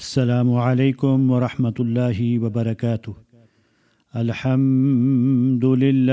السلام علیکم ورحمۃ اللہ وبرکاتہ۔ الحمد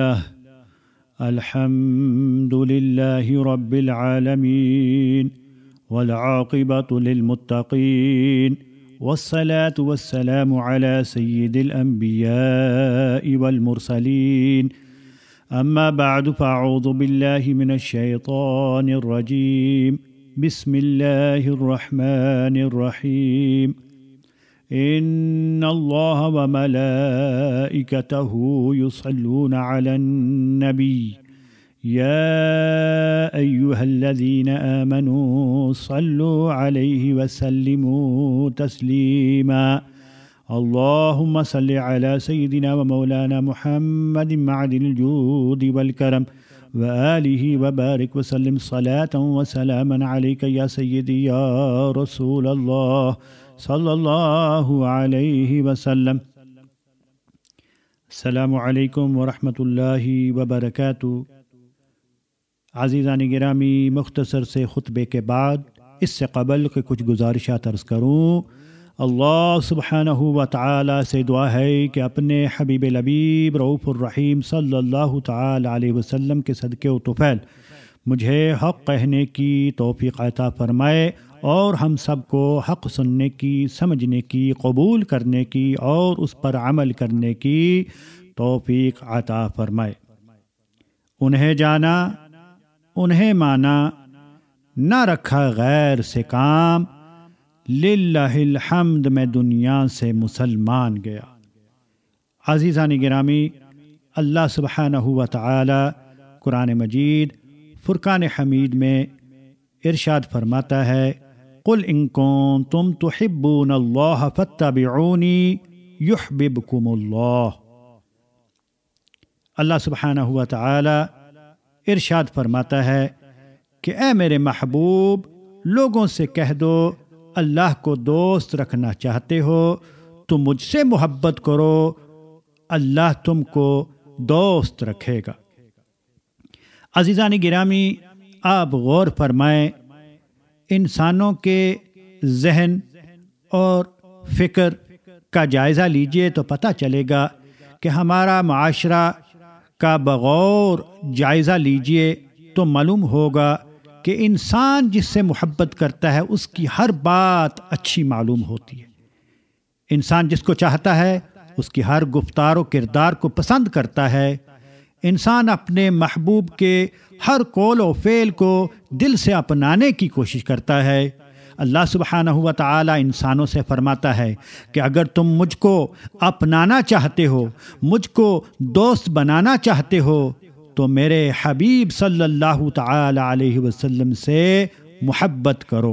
للہ رب العالمین والعاقبۃ للمتقین والصلاة والسلام علی سید الانبیاء والمرسلین اما بعد فاعوذ باللہ من الشیطان الرجیم بسم اللہ الرحمن الرحیم ان اللہ وملائکتہ یصلون علی النبی یا ایہا الذین آمنوا صلوا علیہ وسلموا تسلیما اللہم صل علی سیدنا ومولانا محمد معدن الجود والکرم وآلہ وبارک وسلم صلاة وسلاما علیک یا سیدی یا رسول اللہ صلی اللہ علیہ وسلم۔ السلام علیکم ورحمۃ اللہ وبرکاتہ۔ عزیزان گرامی، مختصر سے خطبے کے بعد اس سے قبل کہ کچھ گزارشات عرض کروں، اللہ سبحانہ و تعالی سے دعا ہے کہ اپنے حبیب لبیب رؤوف الرحیم صلی اللہ تعالی علیہ وسلم کے صدقے و طفیل مجھے حق کہنے کی توفیق عطا فرمائے اور ہم سب کو حق سننے کی، سمجھنے کی، قبول کرنے کی اور اس پر عمل کرنے کی توفیق عطا فرمائے۔ انہیں جانا، انہیں مانا، نہ رکھا غیر سے کام، للہ الحمد میں دنیا سے مسلمان گیا۔ عزیزان گرامی، اللہ سبحانہ و تعالی قرآن مجید فرقان حمید میں ارشاد فرماتا ہے، قل ان کنتم تحبون اللہ فاتبعونی یحببکم اللہ۔ اللہ سبحانہ و تعالی ارشاد فرماتا ہے کہ اے میرے محبوب، لوگوں سے کہہ دو اللہ کو دوست رکھنا چاہتے ہو تو مجھ سے محبت کرو، اللہ تم کو دوست رکھے گا۔ عزیزان گرامی، آپ غور فرمائیں، انسانوں کے ذہن اور فکر کا جائزہ لیجئے تو پتہ چلے گا کہ ہمارا معاشرہ کا بغور جائزہ لیجئے تو معلوم ہوگا کہ انسان جس سے محبت کرتا ہے اس کی ہر بات اچھی معلوم ہوتی ہے۔ انسان جس کو چاہتا ہے اس کی ہر گفتار و کردار کو پسند کرتا ہے۔ انسان اپنے محبوب کے ہر قول و فعل کو دل سے اپنانے کی کوشش کرتا ہے۔ اللہ سبحانہ و تعالی انسانوں سے فرماتا ہے کہ اگر تم مجھ کو اپنانا چاہتے ہو، مجھ کو دوست بنانا چاہتے ہو تو میرے حبیب صلی اللہ تعالی علیہ وسلم سے محبت کرو۔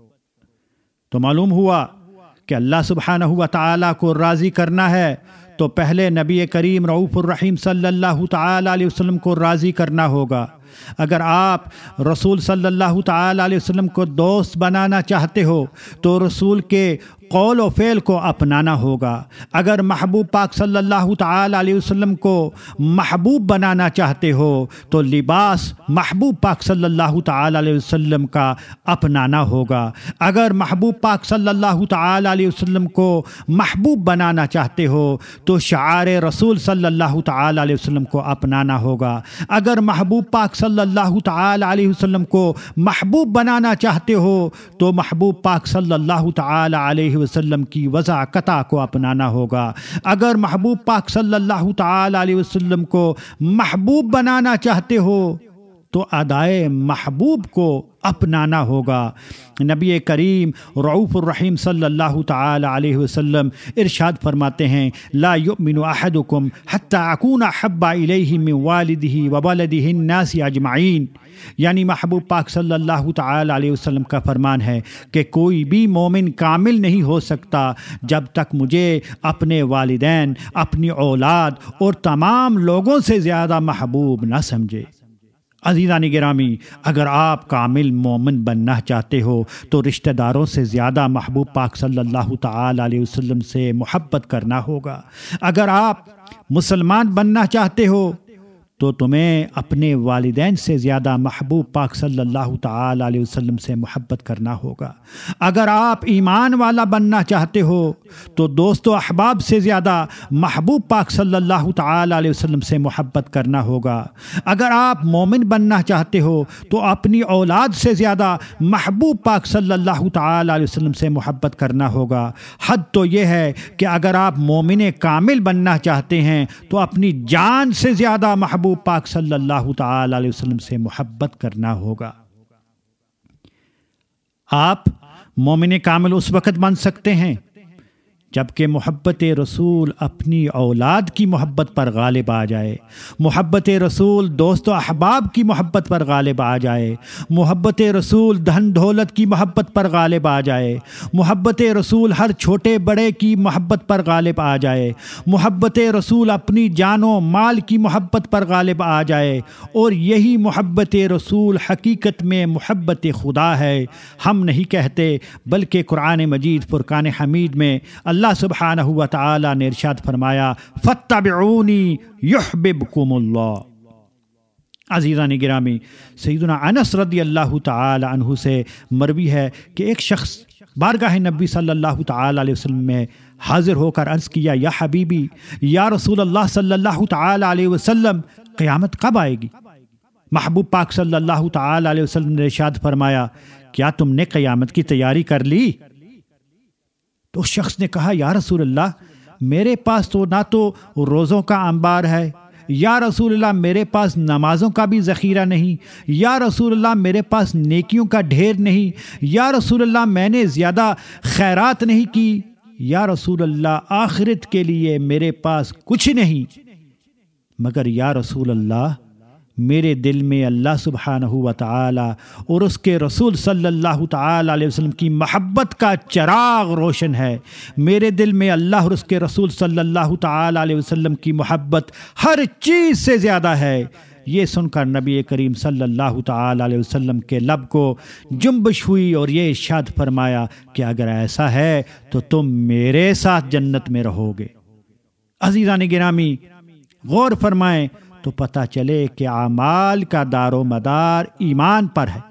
تو معلوم ہوا کہ اللہ سبحانہ و تعالی کو راضی کرنا ہے تو پہلے نبی کریم رؤوف الرحیم صلی اللہ تعالی علیہ وسلم کو راضی کرنا ہوگا۔ اگر آپ رسول صلی اللہ تعالی علیہ وسلم کو دوست بنانا چاہتے ہو تو رسول کے قول و فعل کو اپنانا ہوگا۔ اگر محبوب پاک صلی اللہ تعالی علیہ وسلم کو محبوب بنانا چاہتے ہو تو لباس محبوب پاک صلی اللہ تعالی علیہ وسلم کا اپنانا ہوگا۔ اگر محبوب پاک صلی اللہ تعالی علیہ وسلم کو محبوب بنانا چاہتے ہو تو شعار رسول صلی اللہ تعالی علیہ وسلم کو اپنانا ہوگا۔ اگر محبوب پاک صلی اللہ تعالی علیہ وسلم کو محبوب بنانا چاہتے ہو تو محبوب پاک صلی اللہ تعالی علیہ وسلم کی وضاقتہ کو اپنانا ہوگا۔ اگر محبوب پاک صلی اللہ تعالی علیہ وسلم کو محبوب بنانا چاہتے ہو تو ادائے محبوب کو اپنانا ہوگا۔ نبی کریم رؤوف الرحیم صلی اللہ تعالی علیہ وسلم ارشاد فرماتے ہیں، لا یؤمن احدکم حتی اکون احب الیہ من والدہ وولدہ الناس اجمعین، یعنی محبوب پاک صلی اللہ تعالی علیہ وسلم کا فرمان ہے کہ کوئی بھی مومن کامل نہیں ہو سکتا جب تک مجھے اپنے والدین، اپنی اولاد اور تمام لوگوں سے زیادہ محبوب نہ سمجھے۔ عزیزان گرامی، اگر آپ کامل مومن بننا چاہتے ہو تو رشتہ داروں سے زیادہ محبوب پاک صلی اللہ تعالی علیہ وسلم سے محبت کرنا ہوگا۔ اگر آپ مسلمان بننا چاہتے ہو تو تمہیں اپنے والدین سے زیادہ محبوب پاک صلی اللہ تعالی علیہ وسلم سے محبت کرنا ہوگا۔ اگر آپ ایمان والا بننا چاہتے ہو تو دوست و احباب سے زیادہ محبوب پاک صلی اللہ تعالی علیہ وسلم سے محبت کرنا ہوگا۔ اگر آپ مومن بننا چاہتے ہو تو اپنی اولاد سے زیادہ محبوب پاک صلی اللہ تعالی علیہ وسلم سے محبت کرنا ہوگا۔ حد تو یہ ہے کہ اگر آپ مومن کامل بننا چاہتے ہیں تو اپنی جان سے زیادہ محبوب پاک صلی اللہ تعالی علیہ وسلم سے محبت کرنا ہوگا۔ آپ مومن کامل اس وقت بن سکتے ہیں جبکہ محبت رسول اپنی اولاد کی محبت پر غالب آ جائے، محبت رسول دوست و احباب کی محبت پر غالب آ جائے، محبت رسول دھن دولت کی محبت پر غالب آ جائے، محبت رسول ہر چھوٹے بڑے کی محبت پر غالب آ جائے، محبت رسول اپنی جان و مال کی محبت پر غالب آ جائے، اور یہی محبت رسول حقیقت میں محبت خدا ہے۔ ہم نہیں کہتے بلکہ قرآن مجید فرقان حمید میں اللہ سبحانہ و تعالی نے ارشاد فرمایا فاتبعونی یحببکم اللہ۔ عزیزان گرامی، سیدنا انس رضی اللہ تعالی عنہ سے مروی ہے کہ ایک شخص بارگاہ نبی صلی اللہ تعالی علیہ وسلم میں حاضر ہو کر عرض کیا، یا حبیبی، یا رسول اللہ صلی اللہ تعالی علیہ وسلم، قیامت کب آئے گی؟ محبوب پاک صلی اللہ تعالی علیہ وسلم نے ارشاد فرمایا، کیا تم نے قیامت کی تیاری کر لی؟ تو اس شخص نے کہا، یا رسول اللہ، میرے پاس تو نہ تو روزوں کا انبار ہے، یا رسول اللہ میرے پاس نمازوں کا بھی ذخیرہ نہیں، یا رسول اللہ میرے پاس نیکیوں کا ڈھیر نہیں، یا رسول اللہ میں نے زیادہ خیرات نہیں کی، یا رسول اللہ آخرت کے لیے میرے پاس کچھ نہیں، مگر یا رسول اللہ میرے دل میں اللہ سبحانہ و تعالی اور اس کے رسول صلی اللہ تعالی علیہ وسلم کی محبت کا چراغ روشن ہے۔ میرے دل میں اللہ اور اس کے رسول صلی اللہ تعالی علیہ وسلم کی محبت ہر چیز سے زیادہ ہے۔ یہ سن کر نبی کریم صلی اللہ تعالی علیہ وسلم کے لب کو جنبش ہوئی اور یہ ارشاد فرمایا کہ اگر ایسا ہے تو تم میرے ساتھ جنت میں رہو گے۔ عزیزان گرامی، غور فرمائیں تو پتہ چلے کہ اعمال کا دار و مدار ایمان پر ہے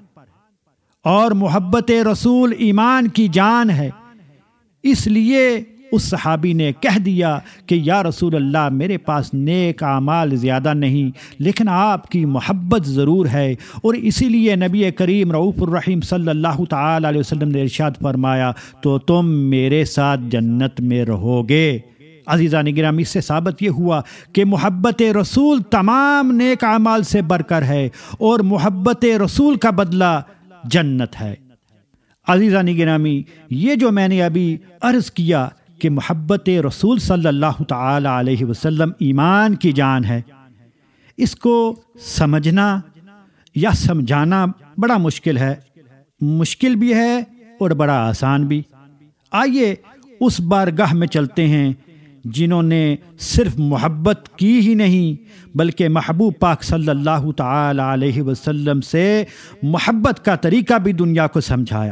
اور محبت رسول ایمان کی جان ہے۔ اس لیے اس صحابی نے کہہ دیا کہ یا رسول اللہ میرے پاس نیک اعمال زیادہ نہیں لیکن آپ کی محبت ضرور ہے، اور اسی لیے نبی کریم رؤوف الرحیم صلی اللہ تعالی علیہ وسلم نے ارشاد فرمایا تو تم میرے ساتھ جنت میں رہو گے۔ عزیزان گرامی، اس سے ثابت یہ ہوا کہ محبت رسول تمام نیک اعمال سے بڑھ کر ہے اور محبت رسول کا بدلہ جنت ہے۔ عزیزان گرامی، یہ جو میں نے ابھی عرض کیا کہ محبت رسول صلی اللہ تعالی علیہ وسلم ایمان کی جان ہے، اس کو سمجھنا یا سمجھانا بڑا مشکل ہے، مشکل بھی ہے اور بڑا آسان بھی۔ آئیے اس بارگاہ میں چلتے ہیں جنہوں نے صرف محبت کی ہی نہیں بلکہ محبوب پاک صلی اللہ تعالی علیہ وسلم سے محبت کا طریقہ بھی دنیا کو سمجھایا،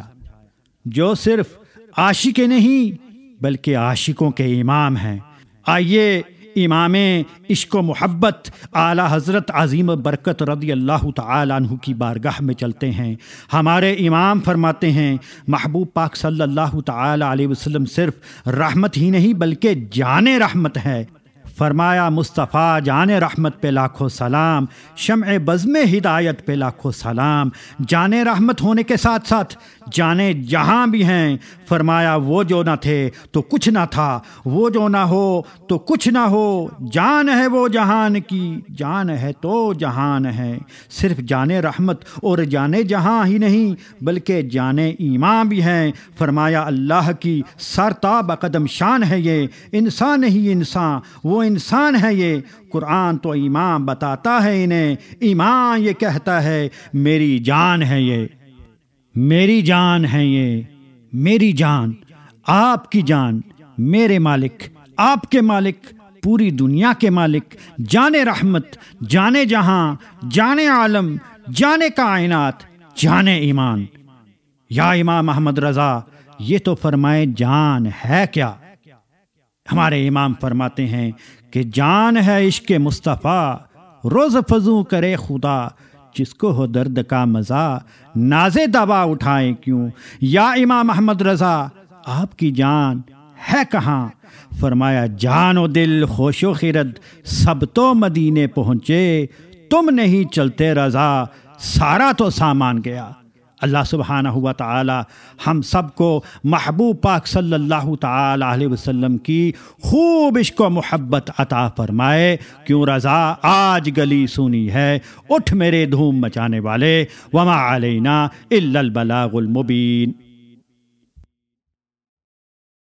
جو صرف عاشق نہیں بلکہ عاشقوں کے امام ہیں۔ آئیے امام عشق و محبت اعلیٰ حضرت عظیم برکت رضی اللہ تعالی عنہ کی بارگاہ میں چلتے ہیں۔ ہمارے امام فرماتے ہیں محبوب پاک صلی اللہ تعالی علیہ وسلم صرف رحمت ہی نہیں بلکہ جان رحمت ہے۔ فرمایا مصطفیٰ جان رحمت پہ لاکھوں سلام، شمع بزم ہدایت پہ لاکھوں سلام، جان رحمت ہونے کے ساتھ ساتھ جانے جہاں بھی ہیں۔ فرمایا وہ جو نہ تھے تو کچھ نہ تھا، وہ جو نہ ہو تو کچھ نہ ہو، جان ہے وہ جہان کی، جان ہے تو جہان ہے۔ صرف جان رحمت اور جان جہاں ہی نہیں بلکہ جان ایمان بھی ہیں۔ فرمایا اللہ کی سرتاب قدم شان ہے یہ، انسان ہی انسان وہ انسان ہے یہ، قرآن تو ایمان بتاتا ہے انہیں، ایمان یہ کہتا ہے میری جان ہے یہ، میری جان ہے یہ، میری جان، آپ کی جان، میرے مالک، آپ کے مالک، پوری دنیا کے مالک، جان رحمت، جان جہاں، جان عالم، جان کائنات، جان ایمان۔ یا امام احمد رضا، یہ تو فرمائے جان ہے کیا؟ ہمارے امام فرماتے ہیں کہ جان ہے عشق مصطفیٰ روز فزوں کرے خدا، جس کو ہو درد کا مزہ نازے دوا اٹھائیں کیوں؟ یا امام احمد رضا آپ کی جان ہے کہاں؟ فرمایا جان و دل خوش و خرد سب تو مدینے پہنچے، تم نہیں چلتے رضا سارا تو سامان گیا۔ اللہ سبحانہ و تعالی ہم سب کو محبوب پاک صلی اللہ تعالی علیہ وسلم کی خوب عشق و محبت عطا فرمائے۔ کیوں رضا آج گلی سونی ہے، اٹھ میرے دھوم مچانے والے، وما علینا الا البلاغ المبین۔